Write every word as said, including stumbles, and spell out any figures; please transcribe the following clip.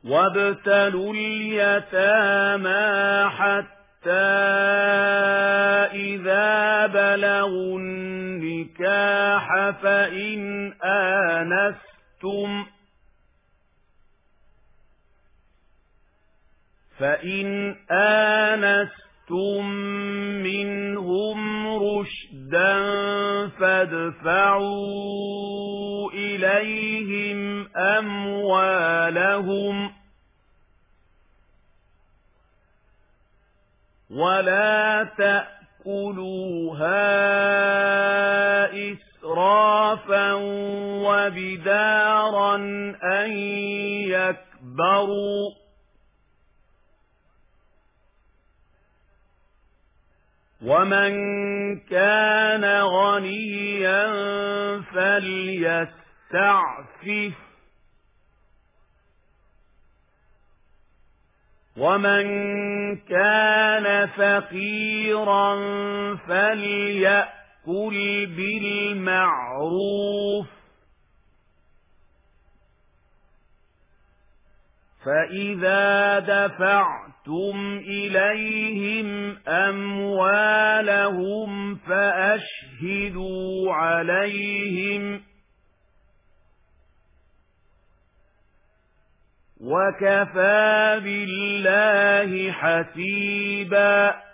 وابتلوا اليتامى حتى إذا بلغوا النكاح فإن آنستم فإن آنستم منهم رشدا فادفعوا إليهم أموالهم ولا تأكلوها إسرافا وبدارا أن يكبروا ومن كان غنيا فليستعفف ومن كان فقيرا فليأكل بالمعروف فإذا دفعتم إليهم أموالهم فأشهدوا عليهم وكفى بالله حسيبا.